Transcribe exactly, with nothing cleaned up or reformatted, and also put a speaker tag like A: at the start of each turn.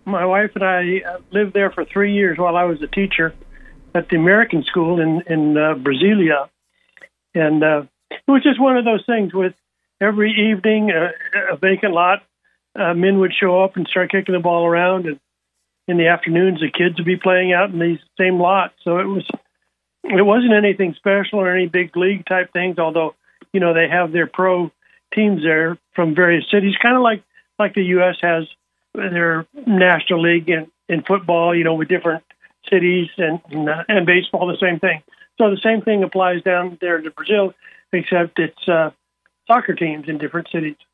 A: my wife and I lived there for three years while I was a teacher at the American school in in uh, Brasilia, and uh, it was just one of those things. With every evening, uh, a vacant lot, uh, men would show up and start kicking the ball around, and in the afternoons, the kids would be playing out in these same lots. So it was, it wasn't anything special or any big league type things. Although, you know, they have their pro teams there from various cities, kind of like like the U S has their national league in, in football. You know, with different cities, and and, uh, and baseball, the same thing. So the same thing applies down there to Brazil, except it's uh, soccer teams in different cities.